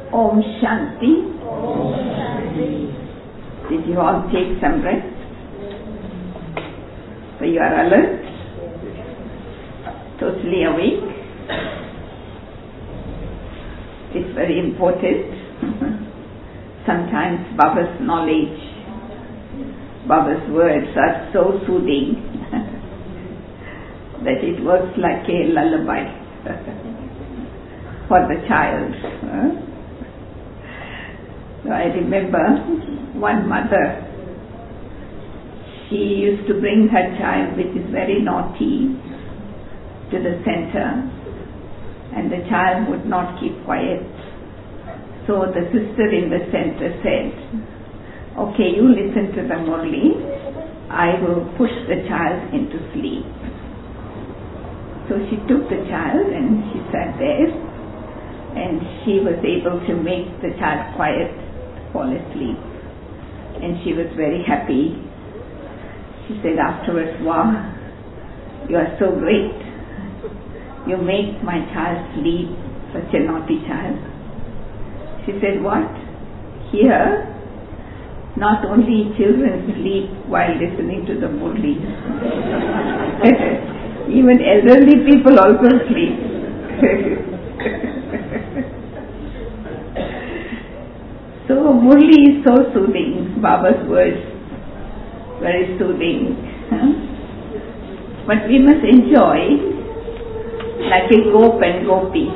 Om Shanti. Did you all take some rest? So you are alert, totally awake. It's very important. Sometimes Baba's knowledge, Baba's words are so soothing that it works like a lullaby for the child. So I remember one mother, she used to bring her child, which is very naughty, to the center, and the child would not keep quiet. So the sister in the center said, okay, you listen to the Murli, I will push the child into sleep. So she took the child and she sat there, and she was able to make the child quiet, fall asleep. And she was very happy. She said afterwards, wow, you are so great. You make my child sleep, such a naughty child. She said, what? Here, not only children sleep while listening to the Murli. Even elderly people also sleep. So Murli is so soothing. Baba's words, very soothing. But we must enjoy like a gop and gopi,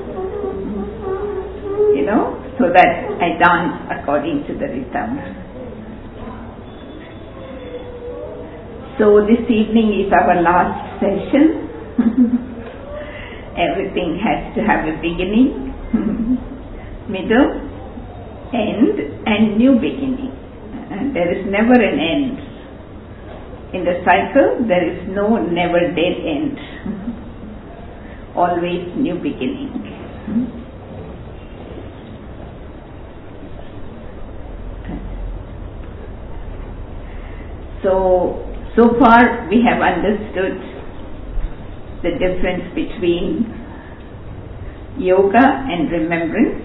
so that I dance according to the rhythm. So this evening is our last session. Everything has to have a beginning, middle, end, and new beginning. There is never an end. In the cycle, there is no never dead end. Always new beginning. So far we have understood the difference between yoga and remembrance.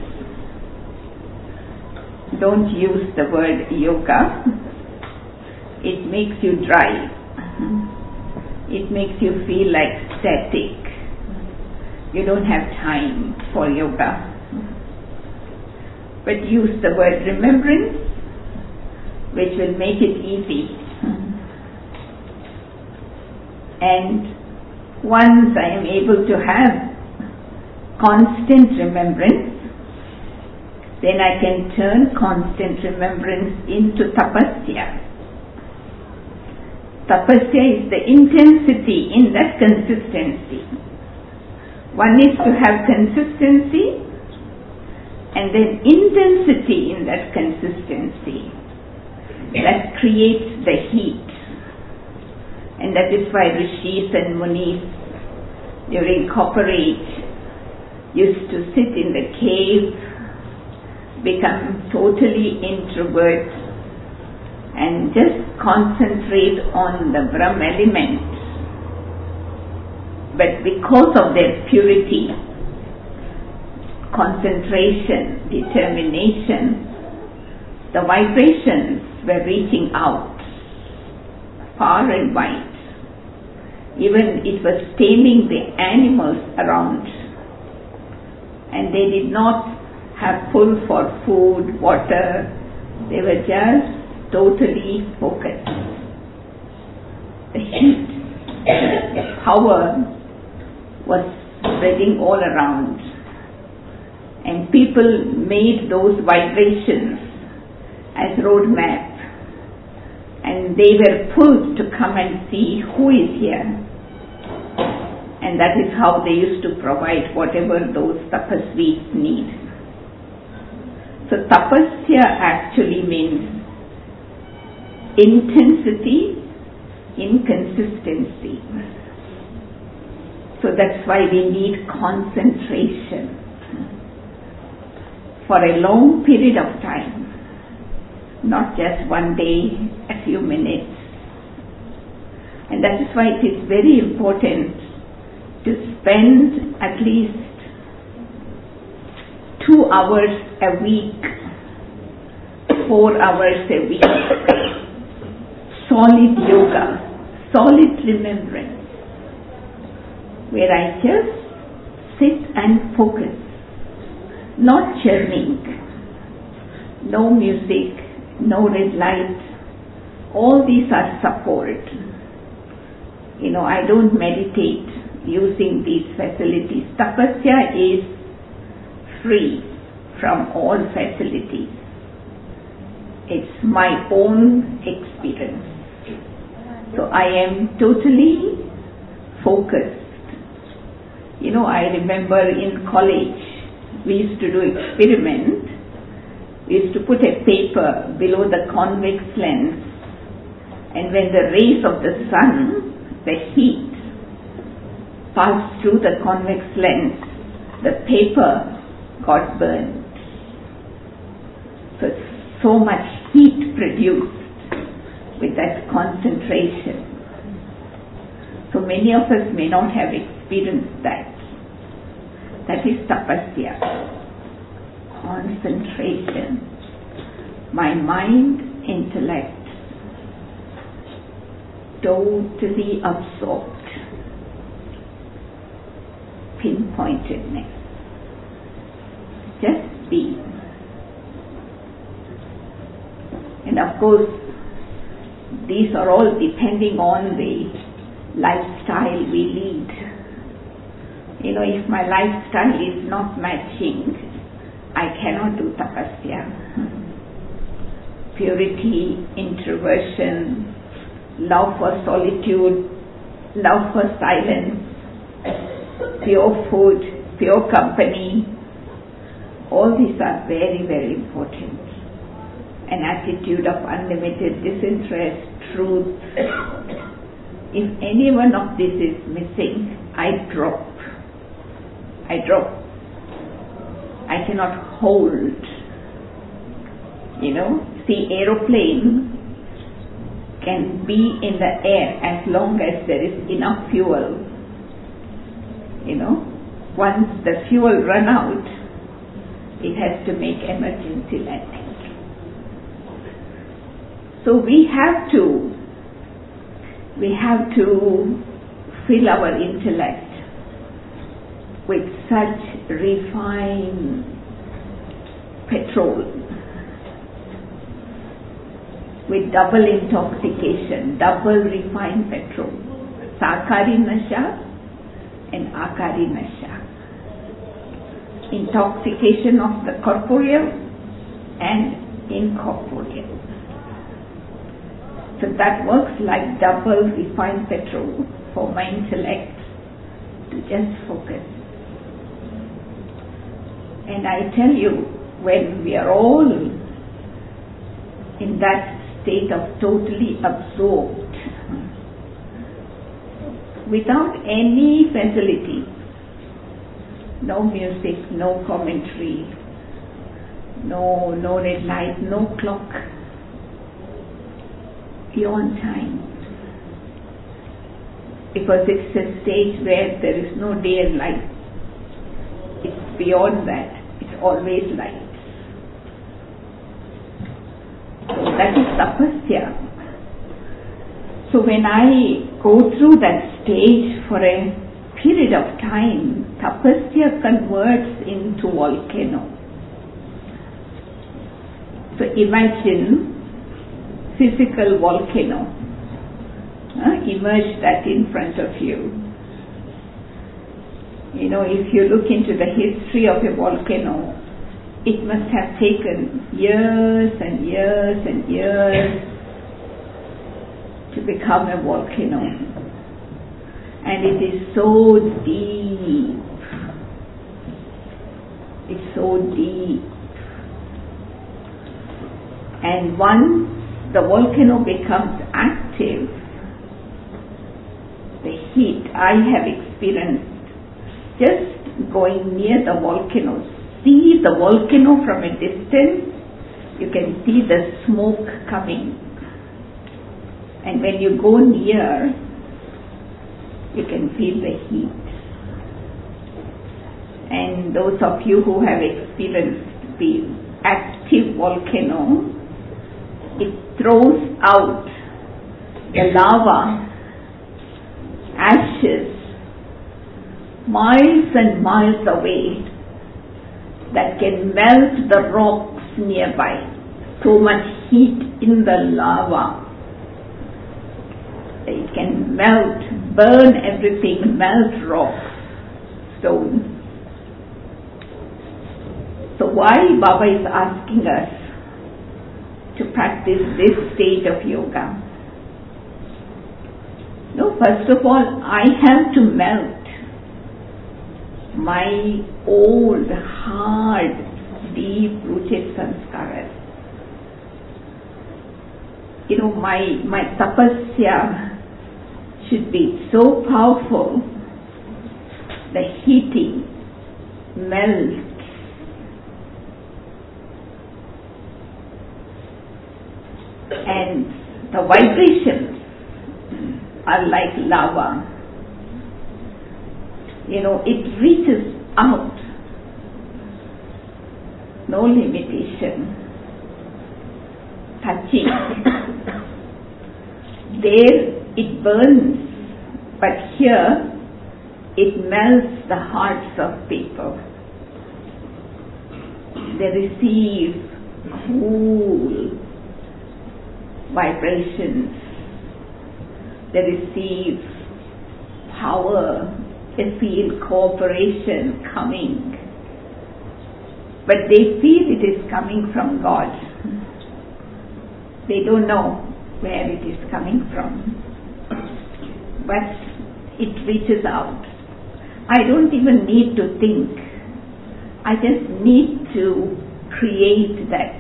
Don't use the word yoga. It makes you dry. It makes you feel like static. You don't have time for yoga. But use the word remembrance, which will make it easy. And once I am able to have constant remembrance, then I can turn constant remembrance into tapasya. Tapasya is the intensity in that consistency. One is to have consistency and then intensity in that consistency. That creates the heat. And that is why rishis and munis during copper age used to sit in the cave, become totally introvert, and just concentrate on the Brahm element. But because of their purity, concentration, determination, the vibrations were reaching out far and wide. Even it was taming the animals around, and they did not have pull for food, water. They were just totally focused. The heat, the power was spreading all around, and people made those vibrations as roadmap, and they were pulled to come and see who is here. And that is how they used to provide whatever those tapasvis need. So tapasya actually means intensity in consistency. So that's why we need concentration for a long period of time, not just one day, a few minutes. And that is why it is very important to spend at least 2 hours a week, 4 hours a week, solid yoga, solid remembrance, where I just sit and focus, not churning, no music, no red light. All these are support. I don't meditate using these facilities. Tapasya is free from all facilities. It's my own experience. So I am totally focused. I remember in college, we used to do experiment. We used to put a paper below the convex lens, and when the rays of the sun, the heat, passed through the convex lens, the paper got burned. So much heat produced with that concentration. So many of us may not have experienced that. That is tapasya. Concentration. My mind, intellect, totally absorbed. Pinpointedness. Just be. And of course, these are all depending on the lifestyle we lead. If my lifestyle is not matching, I cannot do tapasya. Purity, introversion, love for solitude, love for silence, pure food, pure company, all these are very, very important. An attitude of unlimited disinterest, truth. If any one of this is missing, I drop. I cannot hold. See, aeroplane can be in the air as long as there is enough fuel. Once the fuel run out, it has to make emergency landing. So we have to fill our intellect with such refined petrol, with double intoxication, double refined petrol, sakari nasha and akari nasha. Intoxication of the corporeal and incorporeal. So that works like double refined petrol for my intellect to just focus. And I tell you, when we are all in that state of totally absorbed, without any facility, no music, no commentary, no red light, no clock, beyond time. Because it's a stage where there is no day and night. It's beyond that. It's always light. So that is tapasya. So when I go through that stage for a period of time, tapasya converts into volcano. So imagine physical volcano. Immerse that in front of you. If you look into the history of a volcano, it must have taken years and years and years to become a volcano. And it is so deep. It's so deep. And once the volcano becomes active, the heat I have experienced just going near the volcano, see the volcano from a distance, you can see the smoke coming. And when you go near, you can feel the heat. And those of you who have experienced the active volcano, it throws out the lava, ashes, miles and miles away, that can melt the rocks nearby. So much heat in the lava. It can melt, burn everything, melt rocks, stone. So why Baba is asking us to practice this stage of yoga? No, first of all, I have to melt my old, hard, deep-rooted sanskaras. My tapasya should be so powerful, the heating melts. And the vibrations are like lava. It reaches out. No limitation. Touching. There it burns, but here it melts the hearts of people. They receive cool vibrations. They receive power. They feel cooperation coming. But they feel it is coming from God. They don't know where it is coming from. But it reaches out. I don't even need to think. I just need to create that.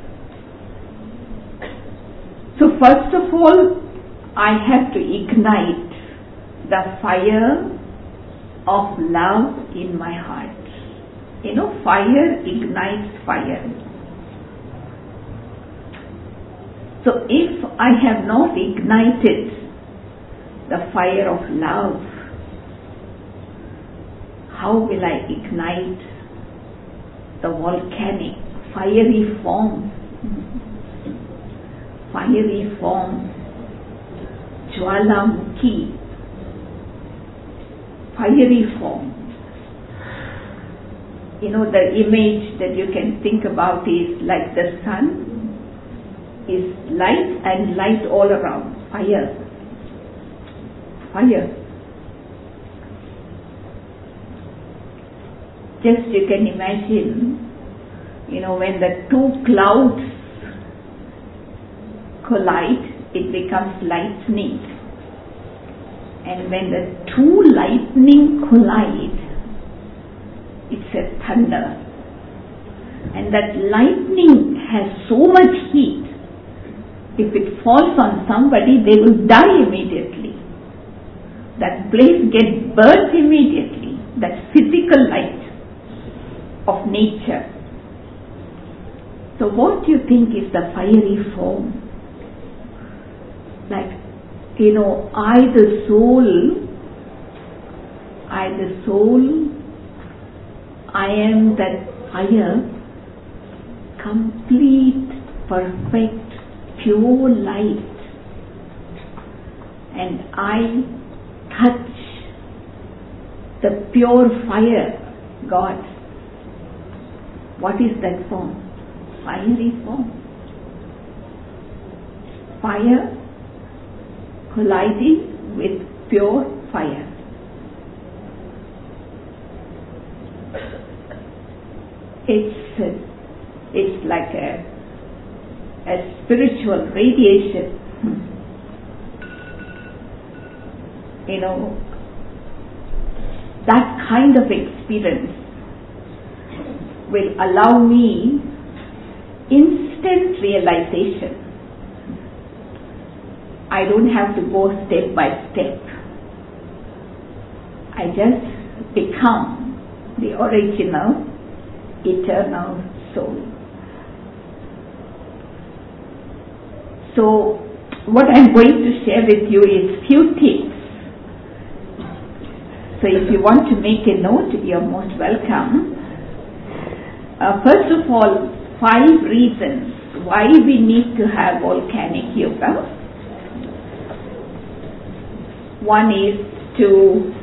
So first of all, I have to ignite the fire of love in my heart. Fire ignites fire. So if I have not ignited the fire of love, how will I ignite the volcanic, fiery form? Fiery form, Jwalamukhi, fiery form. The image that you can think about is like the sun is light and light all around. Fire. Fire. Just you can imagine, when the two clouds collide, it becomes lightning. And when the two lightning collide, it's a thunder. And that lightning has so much heat. If it falls on somebody, they will die immediately. That place gets burnt immediately. That physical light of nature. So what do you think is the fiery form? Like, I the soul, I am that fire, complete, perfect, pure light. And I touch the pure fire, God. What is that form? Fiery form. Fire colliding with pure fire. It's like a spiritual radiation. That kind of experience will allow me instant realization. I don't have to go step by step. I just become the original, eternal soul. So, what I'm going to share with you is few tips So if you want to make a note, you're most welcome. First of all, 5 reasons why we need to have volcanic yoga. One is to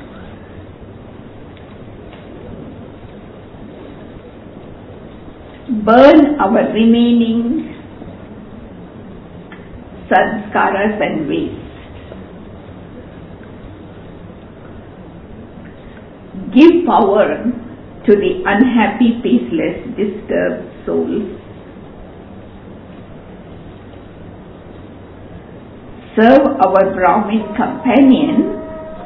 burn our remaining sanskaras and waste. Give power to the unhappy, peaceless, disturbed souls. Serve our Brahmin companion.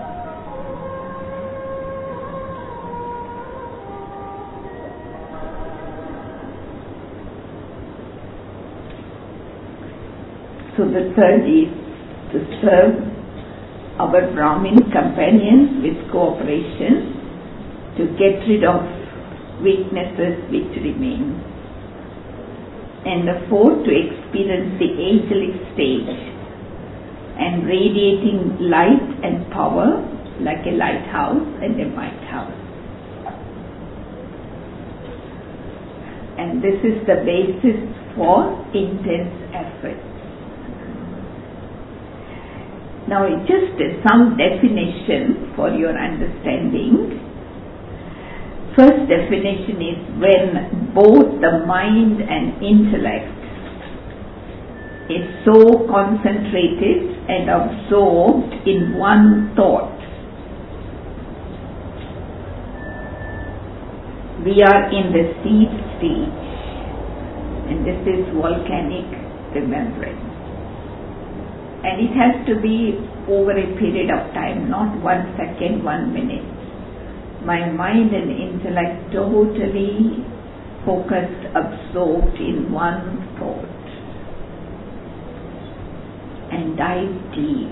So the third is to serve our Brahmin companions with cooperation to get rid of weaknesses which remain. And the fourth, to experience the angelic stage and radiating light and power like a lighthouse and a might house. And this is the basis for intense effort. Now, just some definition for your understanding. First definition is when both the mind and intellect is so concentrated and absorbed in one thought. We are in the seed stage, and this is volcanic remembrance. And it has to be over a period of time, not 1 second, 1 minute. My mind and intellect totally focused, absorbed in one thought, and dive deep.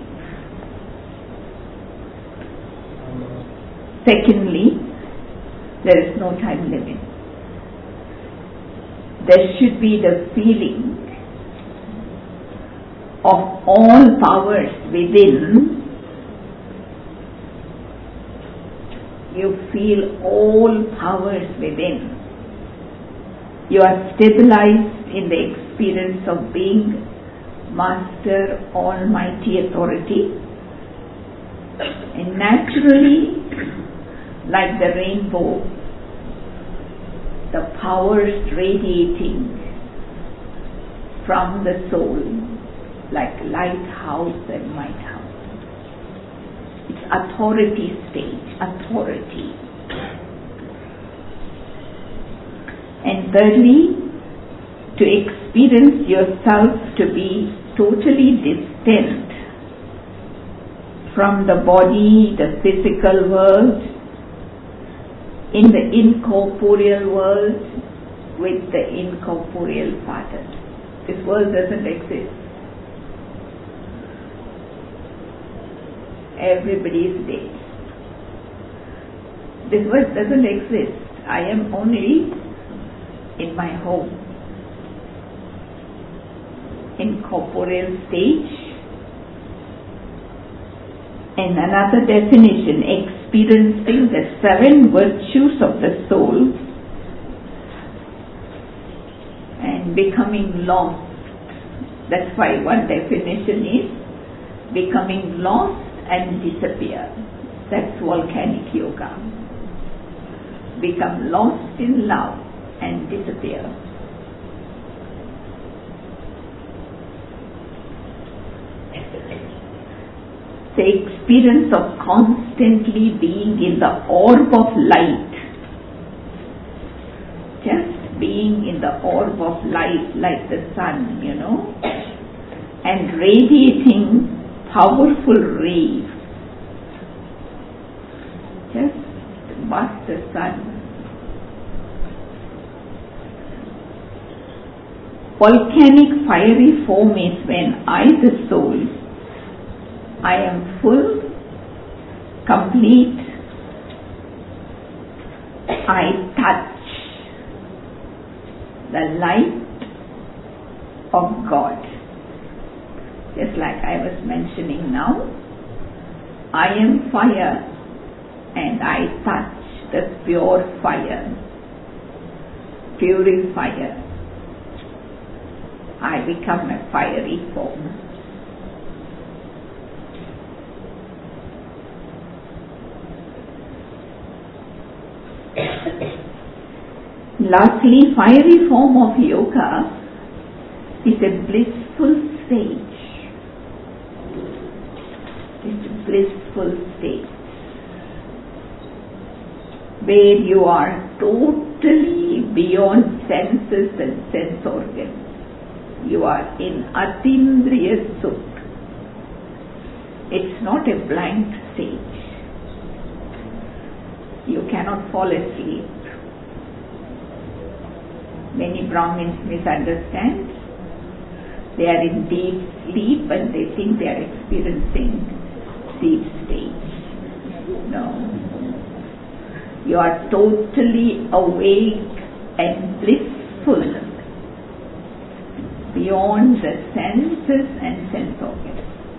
Secondly, there is no time limit. There should be the feeling of all powers within. You feel all powers within. You are stabilized in the experience of being Master Almighty Authority, and naturally, like the rainbow, the powers radiating from the soul like lighthouse and might house. It's authority stage, authority. And thirdly, to experience yourself to be totally distant from the body, the physical world, in the incorporeal world with the incorporeal Father. This world doesn't exist. Everybody is dead. This world doesn't exist. I am only in my home, in corporeal stage. And another definition, experiencing the 7 virtues of the soul and becoming lost. That's why one definition is becoming lost and disappear. That's volcanic yoga. Become lost in love and disappear. The experience of constantly being in the orb of light. Just being in the orb of light like the sun, and radiating powerful rays. Just watch the sun. Volcanic fiery foam is when I, the soul, I am full, complete. I touch the light of God. Just like I was mentioning now, I am fire and I touch the pure fire, purifier, I become a fiery form. Lastly, fiery form of yoga is a blissful stage. It's a blissful state where you are totally beyond senses and sense organs. You are in Atindriya Sukh. It's not a blank stage. You cannot fall asleep. Many Brahmins misunderstand. They are in deep sleep and they think they are experiencing deep stage. No. You are totally awake and blissful beyond the senses and sense organs.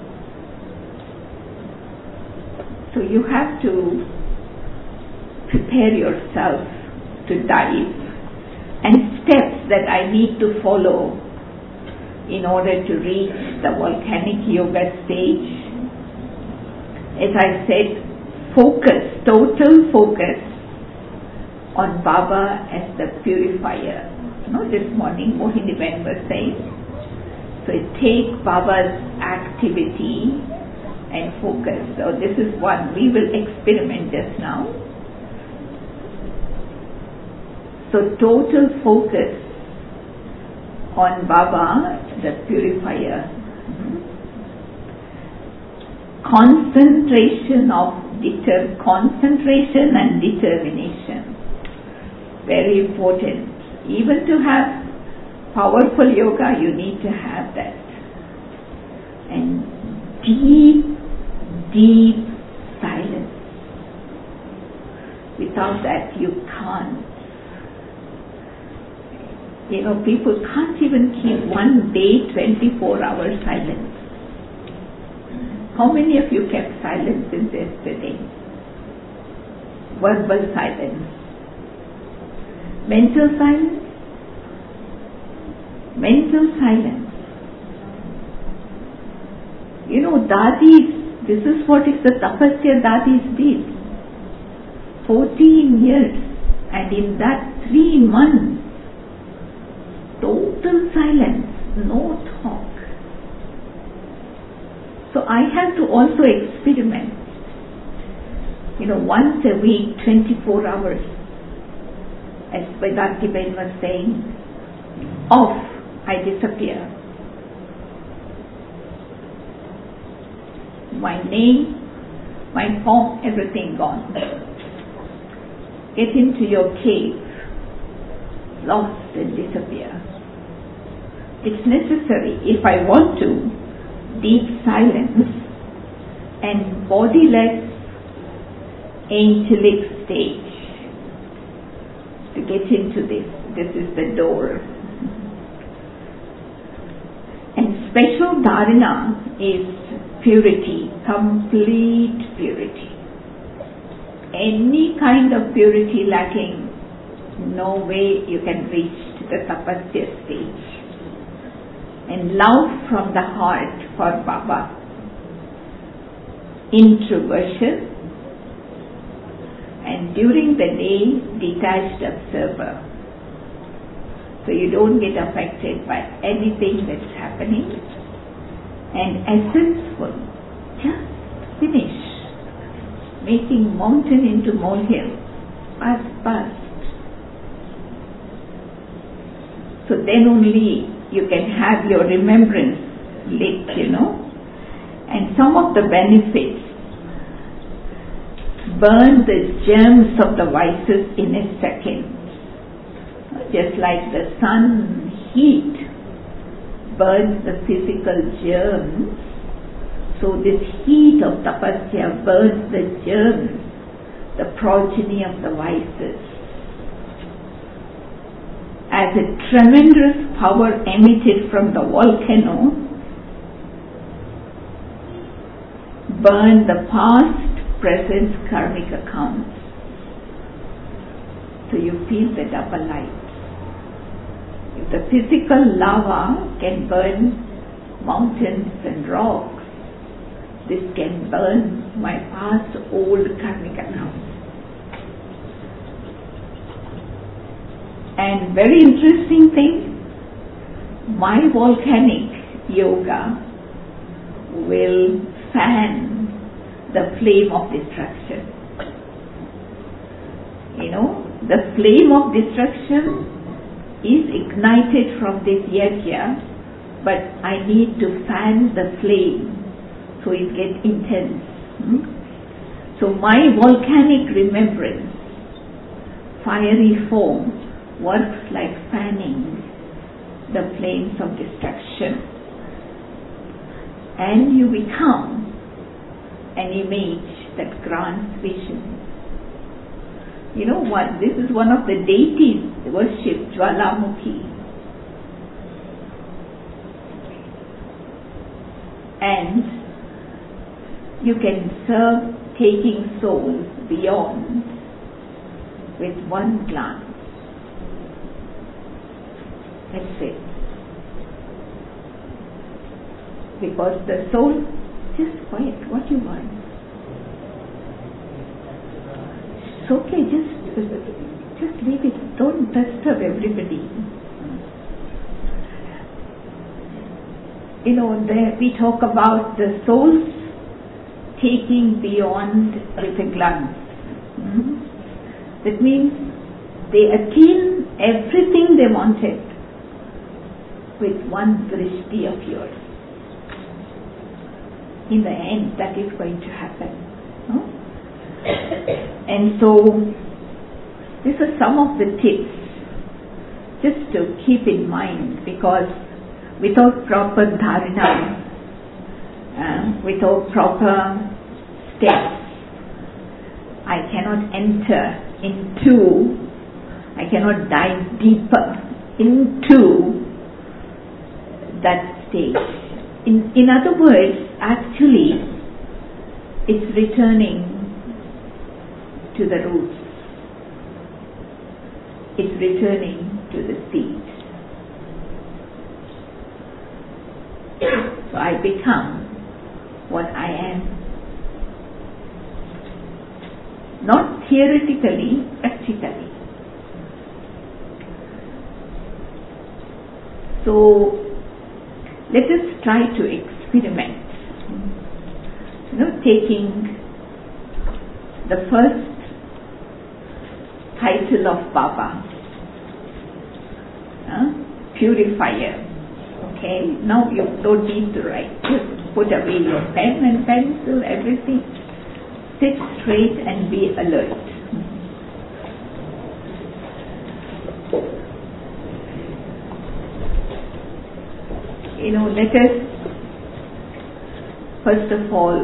So you have to prepare yourself to dive, and steps that I need to follow in order to reach the volcanic yoga stage. As I said, focus, total focus on Baba as the purifier. This morning Mohini Ben was saying, so take Baba's activity and focus. So this is one we will experiment just now. So total focus on Baba, the purifier. Concentration and determination. Very important. Even to have powerful yoga, you need to have that. And deep silence. Without that, you can't. People can't even keep one day 24 hours silence. How many of you kept silence since yesterday? Verbal silence. Mental silence? Mental silence. Dadis, this is what is the tapasya Dadis did. 14 years, and in that 3 months, total silence, no talk. So I have to also experiment. Once a week, 24 hours. As Vedanti Ben was saying, off, I disappear. My name, my form, everything gone. Get into your cave, lost and disappear. It's necessary if I want to, deep silence and bodiless angelic stage. To get into this is the door. And special dharana is purity, complete purity. Any kind of purity lacking, no way you can reach to the tapasya stage. And love from the heart for Baba. Introversion, and during the day, detached observer. So you don't get affected by anything that's happening. And essence-full, just finish. Making mountain into molehill. Fast. So then only you can have your remembrance lit, And some of the benefits, burn the germs of the vices in a second. Just like the sun heat burns the physical germs, so this heat of tapasya burns the germs, the progeny of the vices. As a tremendous power emitted from the volcano, burn the past, presents karmic accounts. So you feel the double light. If the physical lava can burn mountains and rocks, this can burn my past old karmic accounts. And very interesting thing, my volcanic yoga will fan the flame of destruction. You know, the flame of destruction is ignited from this yajna, but I need to fan the flame so it gets intense. So my volcanic remembrance, fiery foam, works like fanning the flames of destruction, and you become an image that grants vision. You know what? This is one of the deities worshipped, Jwalamukhi. And you can serve taking souls beyond with one glance. That's it. Because the soul, just quiet, what you want? It's okay, just leave it. Don't disturb everybody. You know, there we talk about the souls taking beyond with a glance. That means they attain everything they wanted with one drishti of yours. In the end, that is going to happen. And so, these are some of the tips just to keep in mind, because without proper dharana, without proper steps, I cannot I cannot dive deeper into that stage. In other words, actually, it's returning to the roots. It's returning to the seed. So I become what I am. Not theoretically, practically. So let us try to experiment. Taking the first title of Baba, purifier. Okay, now you don't need to write. Just put away your pen and pencil, everything. Sit straight and be alert. Let us first of all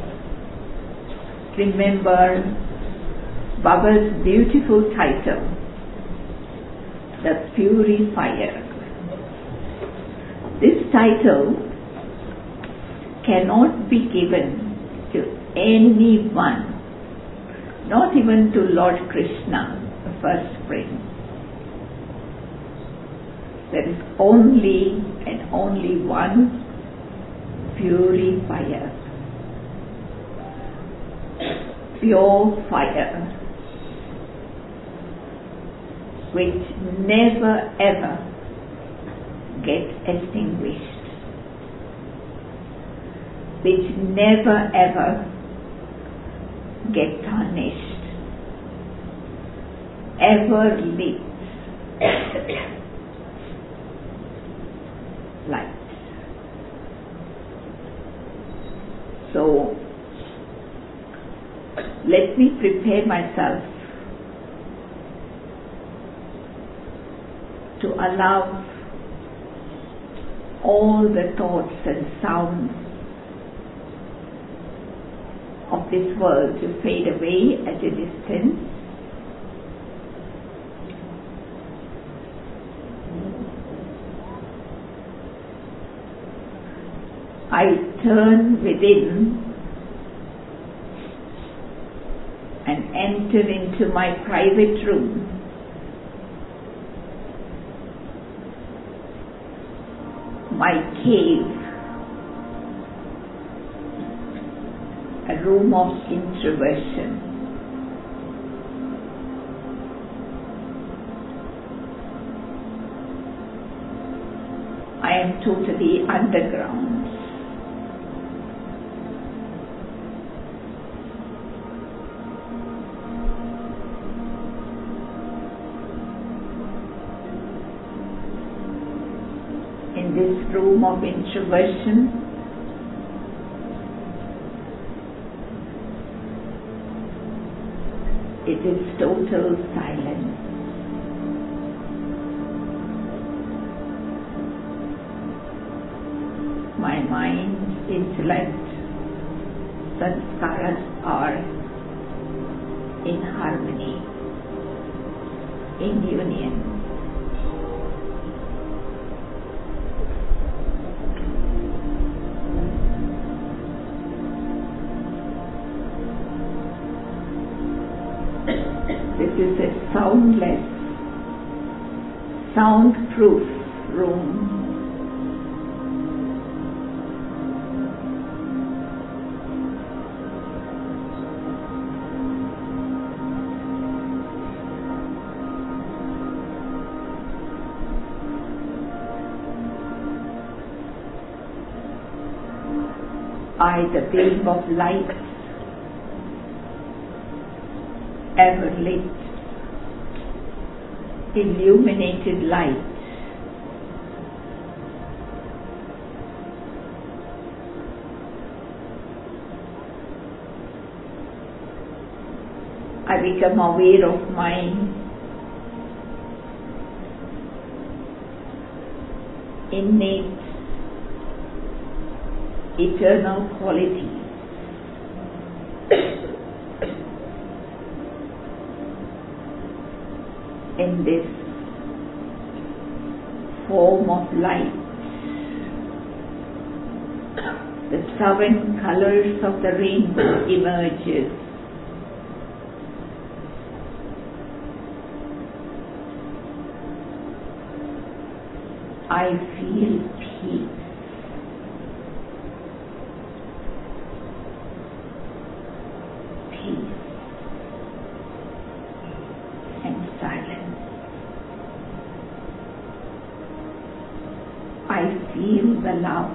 remember Baba's beautiful title, the Purifier. This title cannot be given to anyone, not even to Lord Krishna, the first spring. There is only and only one purifier, pure fire, which never ever gets extinguished, which never ever gets tarnished, ever lit light. So let me prepare myself to allow all the thoughts and sounds of this world to fade away at a distance. I turn within enter into my private room, my cave, a room of introversion. I am totally underground. In this room of introversion, it is total silence. My mind, intellect, sanskaras are in harmony, in union. This is a soundless, soundproof room. I, the beam of light, ever lit, illuminated light, I become aware of my innate eternal qualities. In this form of light, the 7 colors of the rainbow emerges. I feel peace. I feel the love,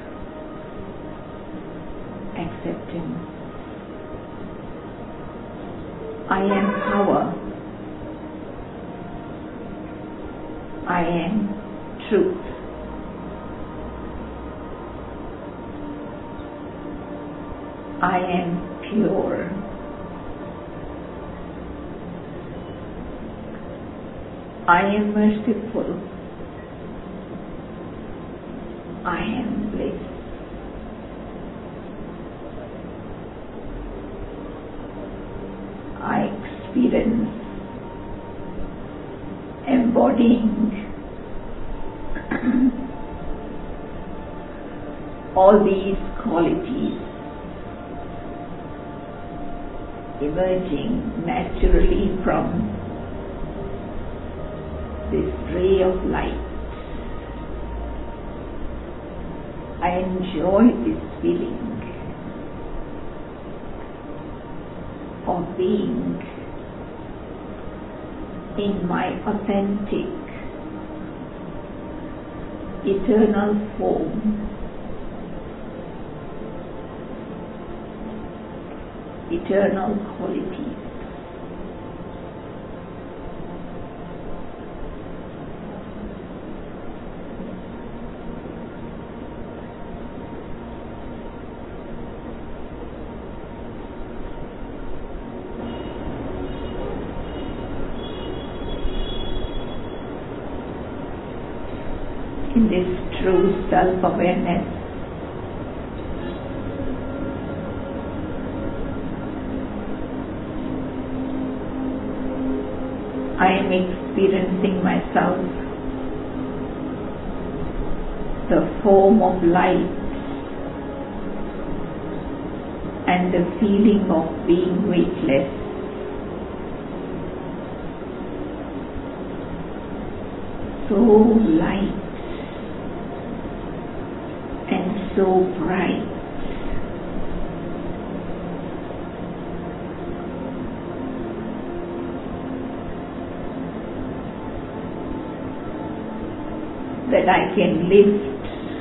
acceptance. I am power. I am truth. I am pure. I am merciful. I am bliss. I experience embodying all these qualities emerging naturally from this ray of light. I enjoy this feeling of being in my authentic, eternal form, eternal qualities. In this true self-awareness, I am experiencing myself, the form of light and the feeling of being weightless. so light and so bright. That I can lift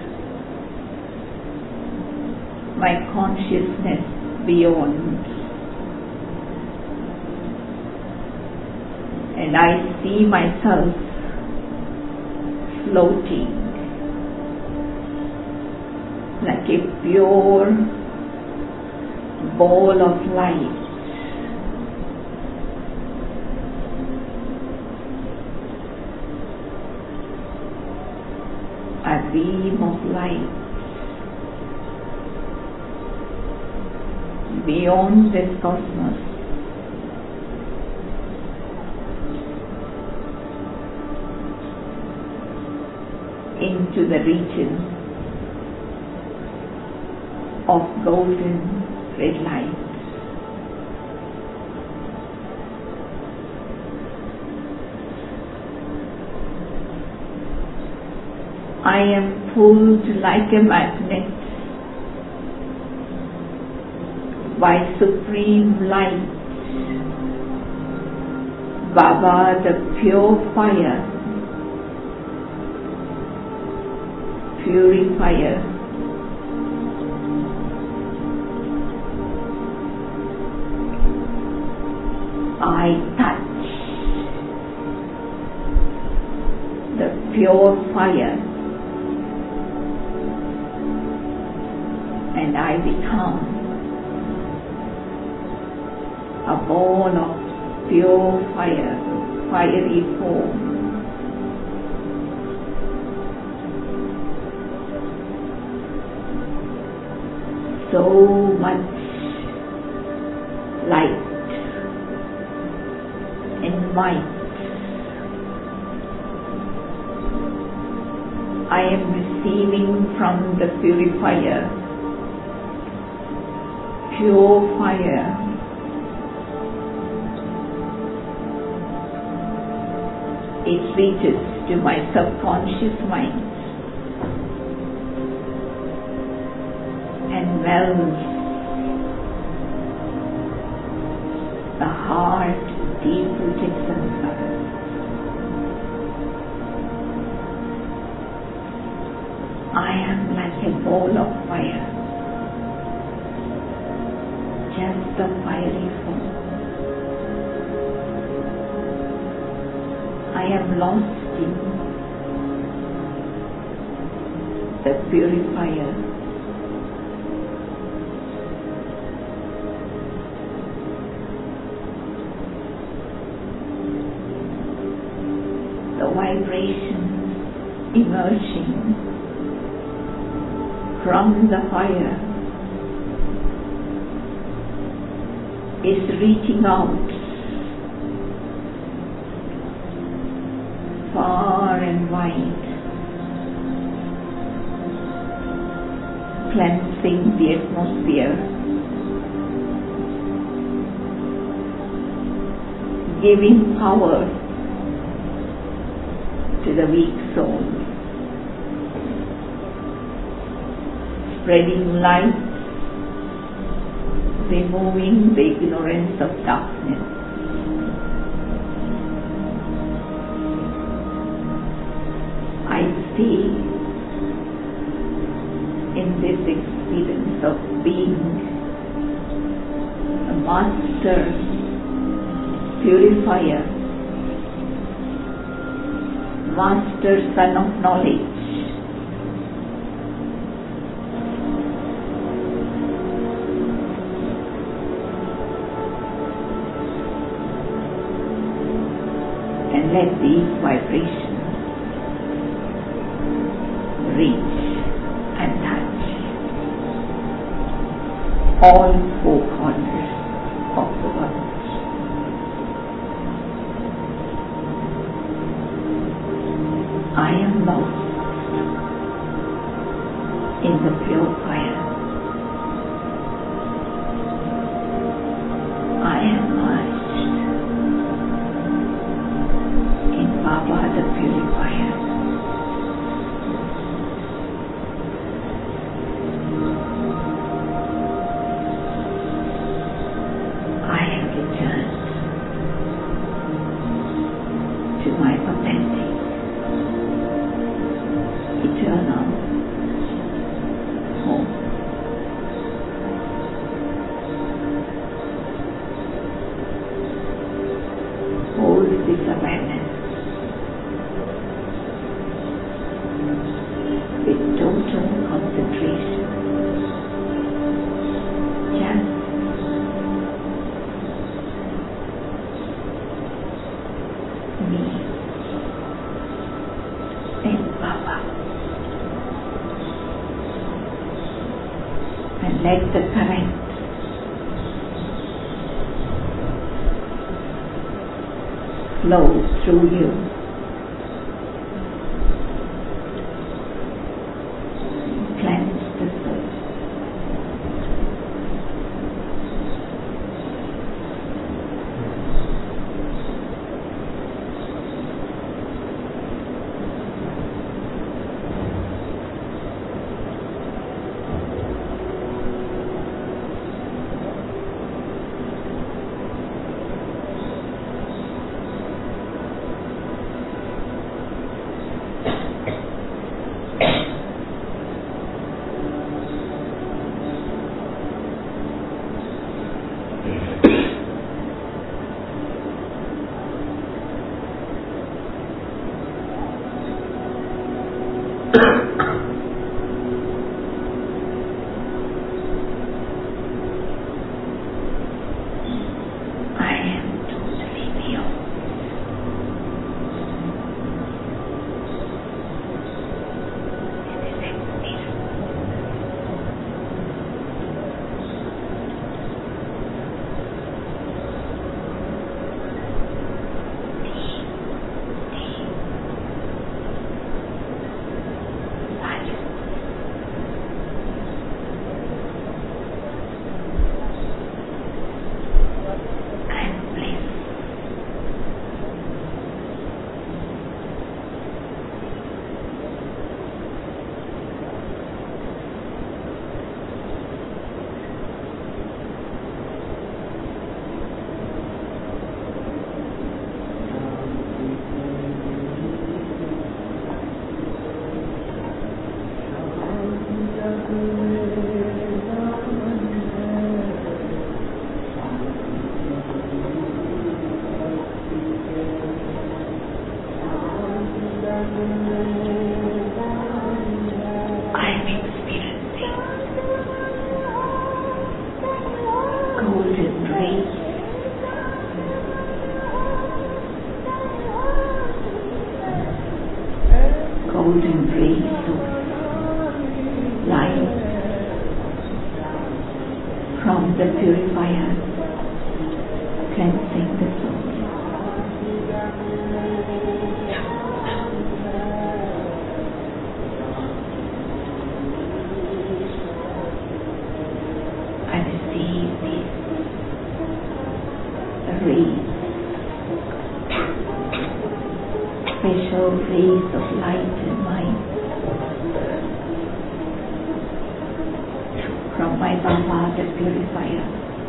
my consciousness beyond, and I see myself floating like a pure ball of light. A beam of light beyond this cosmos, into the region of golden red light. I am pulled like a magnet by supreme light, Baba, the pure fire, purifier. I touch the pure fire, and I become a ball of pure fire, fiery form. So much light and might. I am receiving from the purifier pure fire. It reaches to my subconscious mind and melts the heart, deep-rooted samskara. I am like a ball of fire, just a fiery form. I am lost in the purifier. The vibration emerging from the fire is reaching out far and wide, cleansing the atmosphere, giving power to the weak soul, spreading light, removing the ignorance of darkness. I stay in this experience of being a master purifier, master son of knowledge. And let these vibrations reach and touch all four corners of the world. I am lost in the pure fire. I am merged in Baba the purifier. now home. Hold this awareness with total concentration. Just me and Baba. And let the current flow through you. Cleanse the soul. Golden rays of light from the purifier, cleansing the soul. I receive these rays, special rays of light and mind from my Baba, the purifier.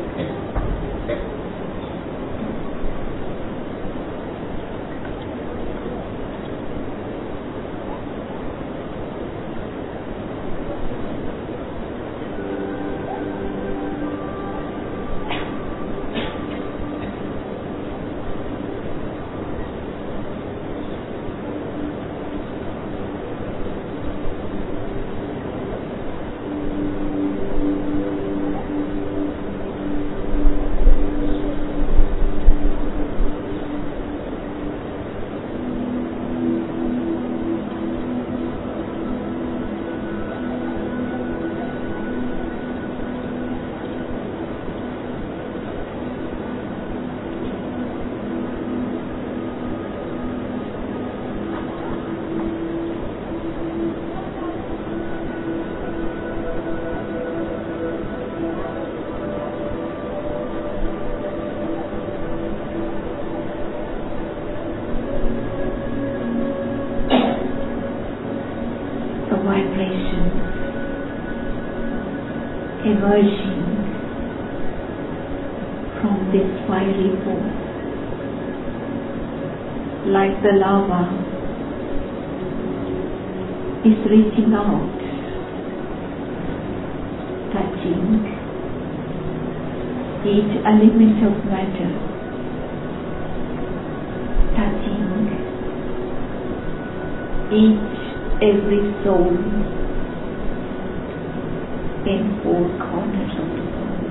Vibration emerging from this fiery pool, like the lava is reaching out, touching each element of matter, touching every soul in four corners of the world.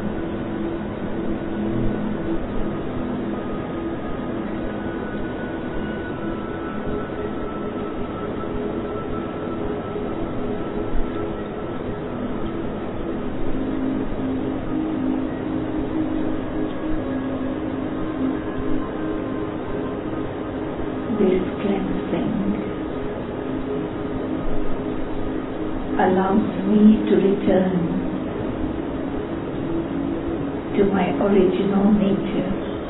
This cleansing allows me to return to my original nature,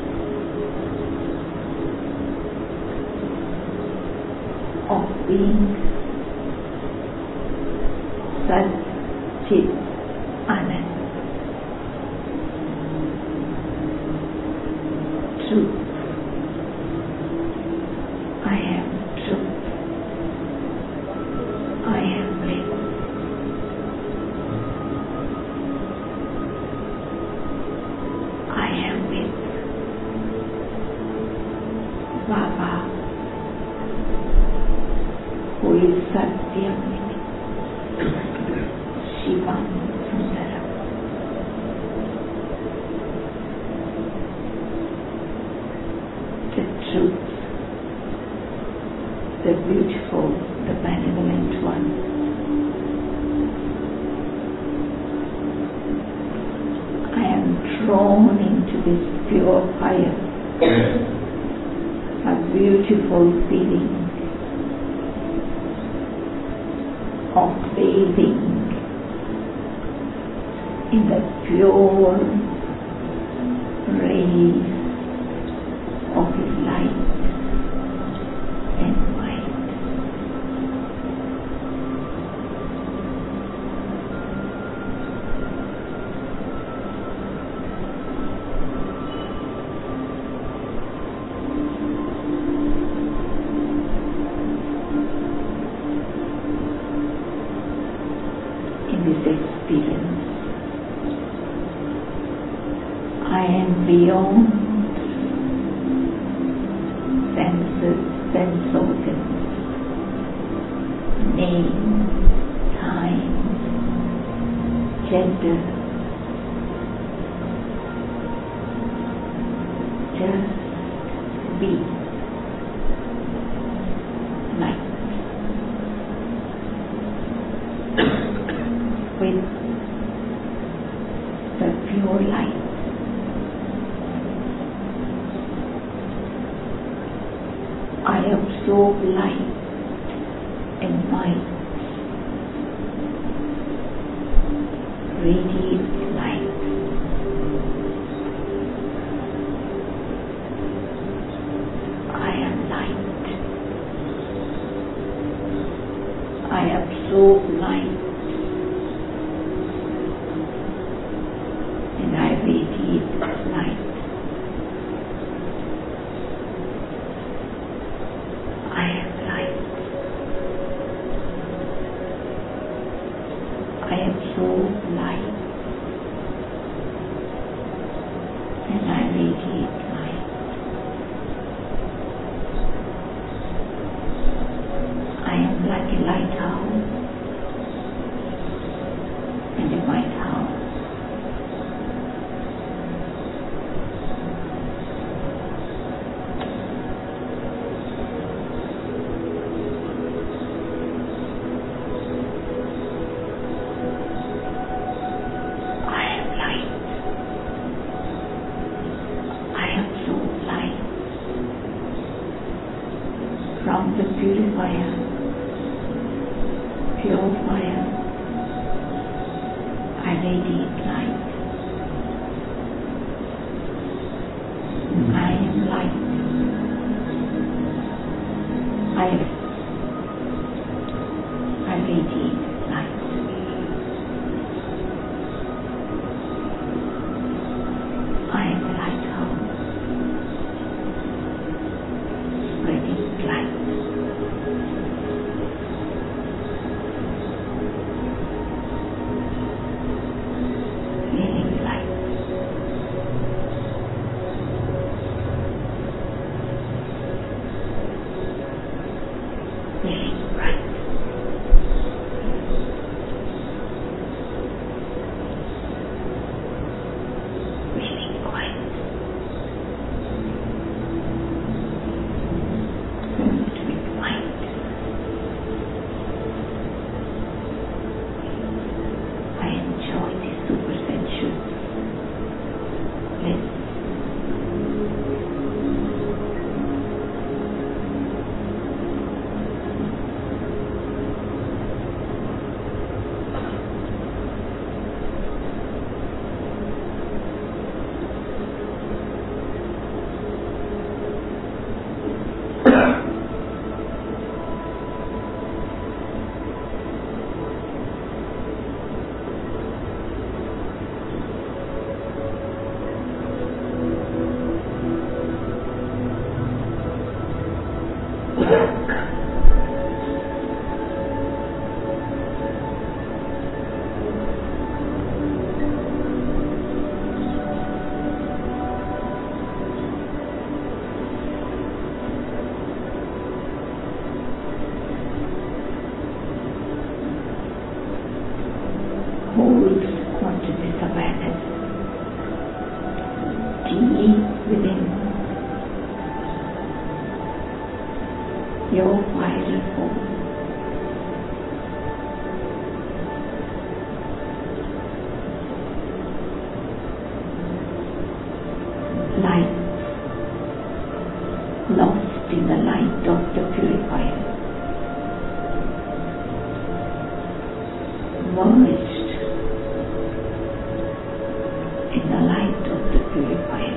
of being Sat Chit Anand, truth. I am truth. I am bliss. I am with Baba, who is Satyam, Shivam Sundaram. The truth, the beautiful, the benevolent one. I am drawn into this pure fire, a beautiful feeling of bathing in the pure rays of His light and mind. In this experience, I am beyond senses, sense organs, name, time, gender. Just be light with the pure light. I absorb light and might, radiate light. I am light. I absorb light and I radiate light. I am light. I absorb light and I radiate light. I am like a lighthouse and a white house. From the purifier, pure fire, I radiate light. I am light. I radiate light. I am the lighthouse, spreading light. submerged in the light of the purifier.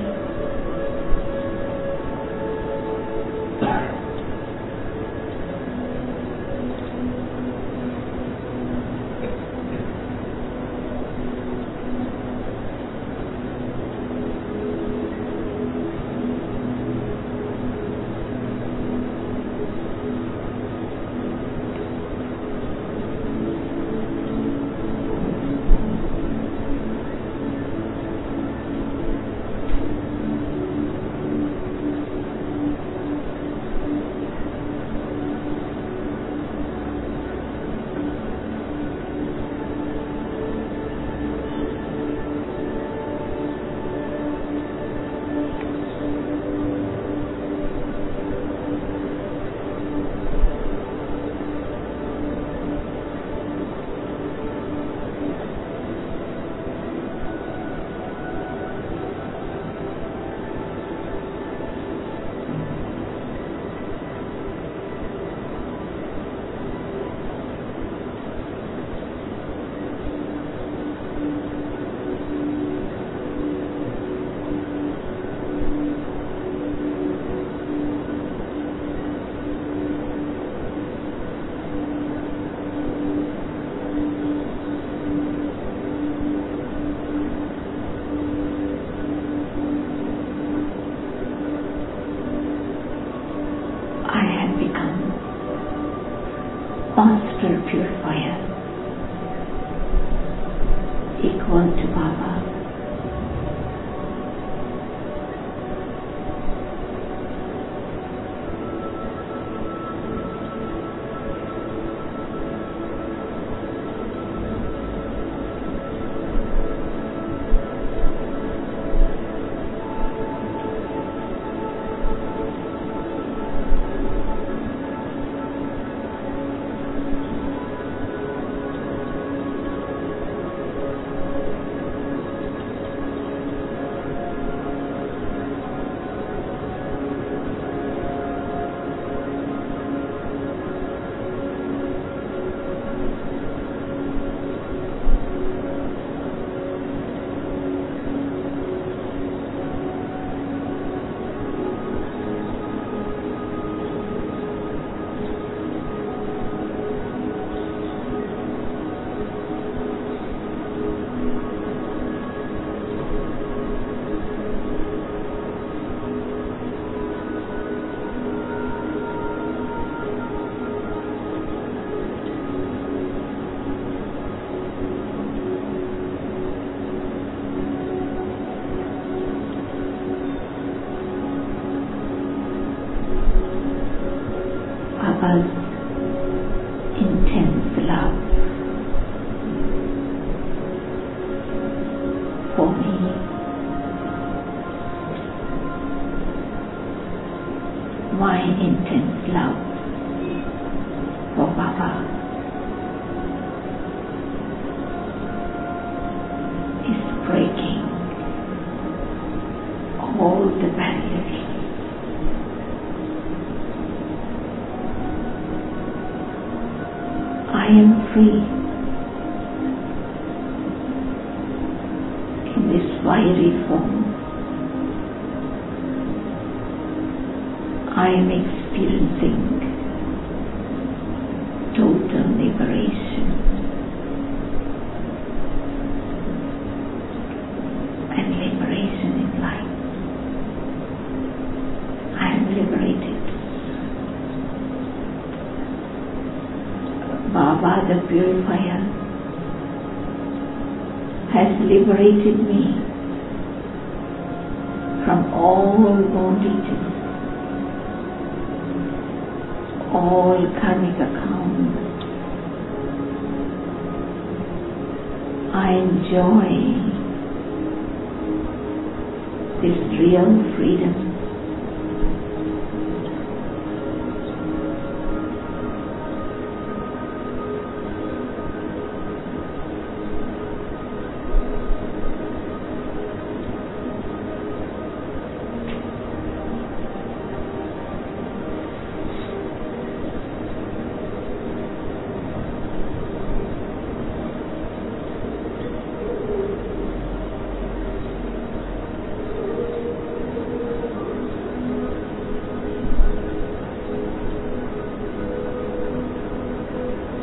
Master Purifier, equal to Baba. Baba's intense love for me, my intense love for Baba is breaking all the barriers. I am free in this fiery form. I am experiencing total liberation and liberation in life. I am liberated. Baba the Purifier has liberated me from all bondages, all karmic accounts. I enjoy this real freedom.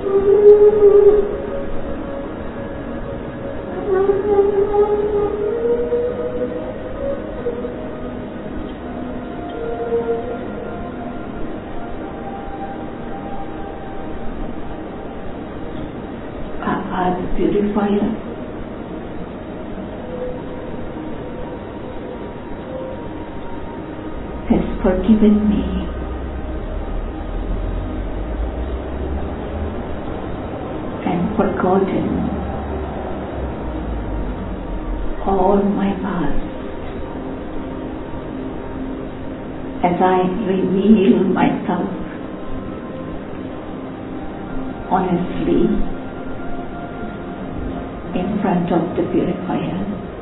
Papa, the purifier, has forgiven me and forgotten all my past as I reveal myself honestly in front of the purifier.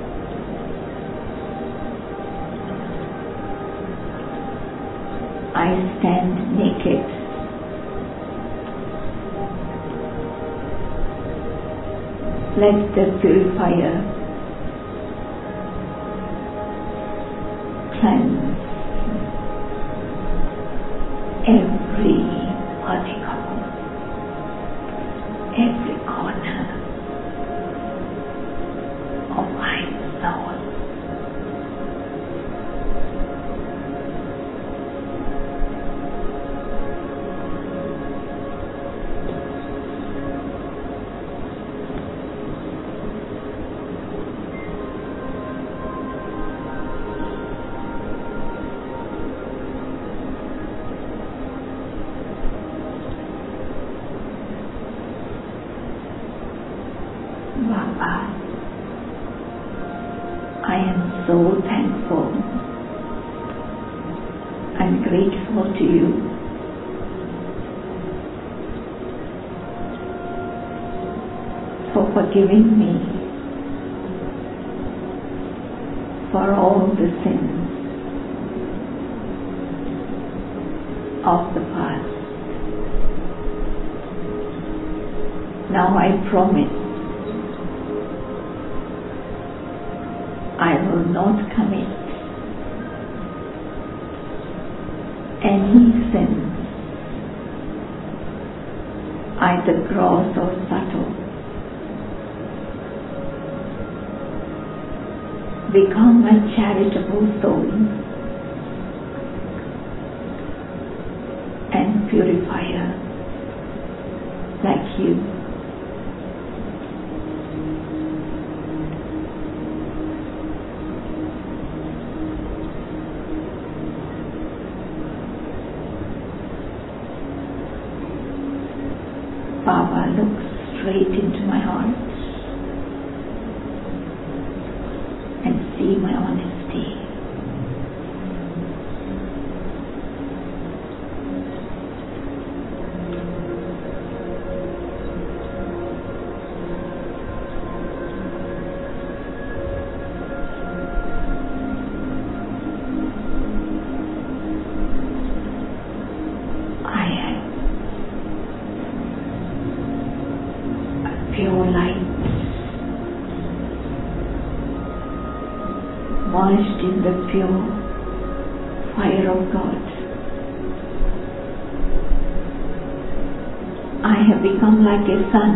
I stand naked, let the purifier cleanse every particle, every corner of my soul. Baba, I am so thankful and grateful to you for forgiving me for all the sins of the past. Now I promise I will not commit any sins, either gross or subtle. Become a charitable soul and purifier like you. Baba looks straight into my heart and see my honesty. Pure light, washed in the pure fire of God. I have become like a sun,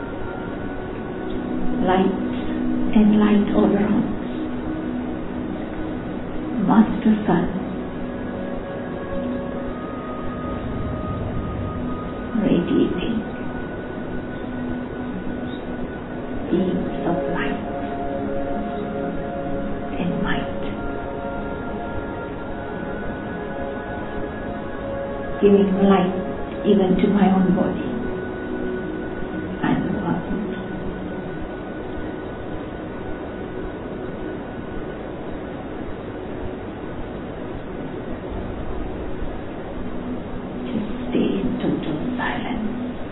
light and light all around. Master Sun, radiating beams of light and might, giving light even to my own body and the world. Just stay in total silence,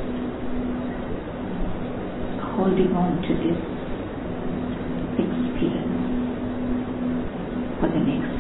holding on to this experience for the next